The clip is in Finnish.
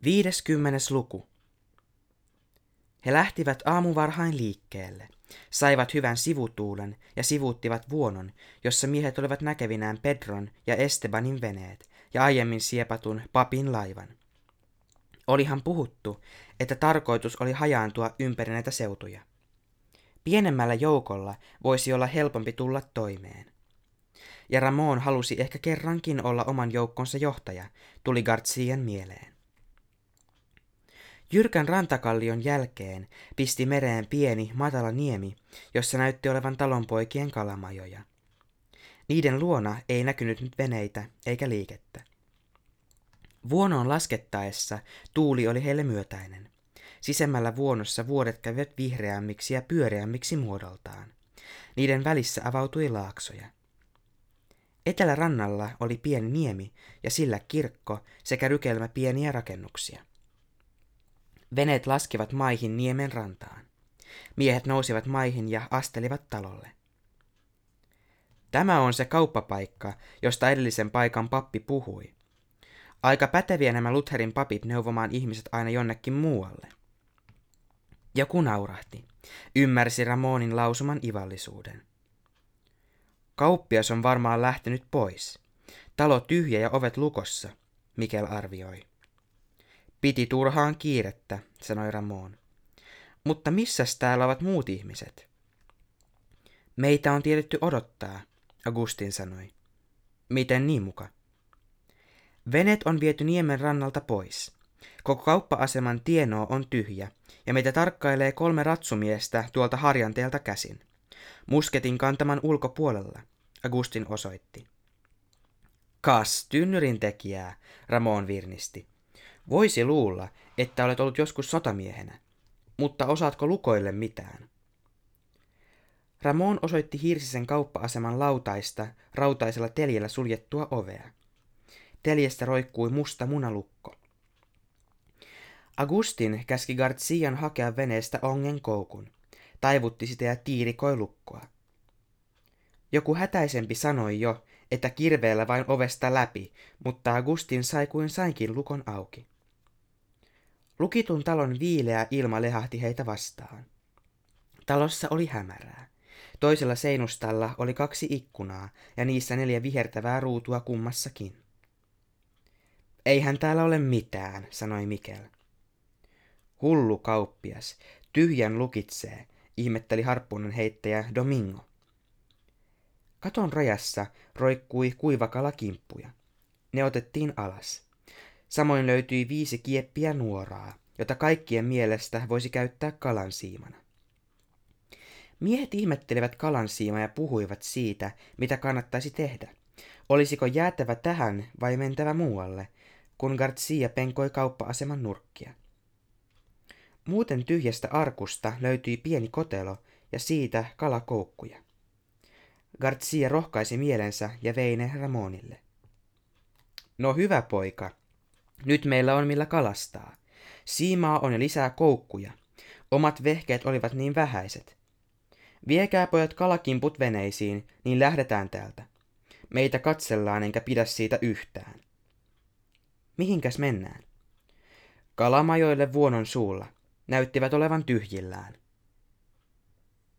50. luku. He lähtivät aamuvarhain liikkeelle, saivat hyvän sivutuulen ja sivuuttivat vuonon, jossa miehet olivat näkevinään Pedron ja Estebanin veneet ja aiemmin siepatun papin laivan. Olihan puhuttu, että tarkoitus oli hajaantua ympäri näitä seutuja. Pienemmällä joukolla voisi olla helpompi tulla toimeen. Ja Ramón halusi ehkä kerrankin olla oman joukkonsa johtaja, tuli Garcian mieleen. Jyrkän rantakallion jälkeen pisti mereen pieni, matala niemi, jossa näytti olevan talonpoikien kalamajoja. Niiden luona ei näkynyt nyt veneitä eikä liikettä. Vuonoon laskettaessa tuuli oli heille myötäinen. Sisemmällä vuonossa vuodet kävivät vihreämmiksi ja pyöreämmiksi muodoltaan. Niiden välissä avautui laaksoja. Etelärannalla oli pieni niemi ja sillä kirkko sekä rykelmä pieniä rakennuksia. Veneet laskivat maihin niemen rantaan. Miehet nousivat maihin ja astelivat talolle. Tämä on se kauppapaikka, josta edellisen paikan pappi puhui. Aika päteviä nämä Lutherin papit neuvomaan ihmiset aina jonnekin muualle. Joku naurahti. Ymmärsi Ramónin lausuman ivallisuuden. Kauppias on varmaan lähtenyt pois. Talo tyhjä ja ovet lukossa, Mikel arvioi. Piti turhaan kiirettä, sanoi Ramón. Mutta missäs täällä ovat muut ihmiset? Meitä on tiedetty odottaa, Agustin sanoi. Miten niin muka? Veneet on viety niemen rannalta pois. Koko kauppa-aseman tienoo on tyhjä, ja meitä tarkkailee 3 ratsumiestä tuolta harjanteelta käsin. Musketin kantaman ulkopuolella, Agustin osoitti. Kas tynnyrin tekijää, Ramón virnisti. Voisi luulla, että olet ollut joskus sotamiehenä, mutta osaatko lukoille mitään? Ramón osoitti hirsisen kauppa-aseman lautaista rautaisella teljellä suljettua ovea. Teljestä roikkui musta munalukko. Agustin käski Garcian hakea veneestä ongen koukun, taivutti sitä ja tiirikoi lukkoa. Joku hätäisempi sanoi jo, että kirveellä vain ovesta läpi, mutta Agustin sai kuin sainkin lukon auki. Lukitun talon viileä ilma lehahti heitä vastaan. Talossa oli hämärää. Toisella seinustalla oli 2 ikkunaa ja niissä 4 vihertävää ruutua kummassakin. Eihän täällä ole mitään, sanoi Mikel. Hullu kauppias, tyhjän lukitsee, ihmetteli harppunan heittäjä Domingo. Katon rajassa roikkui kuivakalakimppuja. Ne otettiin alas. Samoin löytyi 5 kieppiä nuoraa, jota kaikkien mielestä voisi käyttää kalansiimana. Miehet ihmettelivät kalansiimaa ja puhuivat siitä, mitä kannattaisi tehdä. Olisiko jäätävä tähän vai mentävä muualle, kun Garcia penkoi kauppa-aseman nurkkia. Muuten tyhjästä arkusta löytyi pieni kotelo ja siitä kalakoukkuja. Garcia rohkaisi mielensä ja vei ne Ramónille. No hyvä poika, nyt meillä on millä kalastaa. Siimaa on ja lisää koukkuja. Omat vehkeet olivat niin vähäiset. Viekää pojat kalakimput veneisiin, niin lähdetään täältä. Meitä katsellaan enkä pidä siitä yhtään. Mihinkäs mennään? Kalamajoille vuonon suulla. Näyttivät olevan tyhjillään.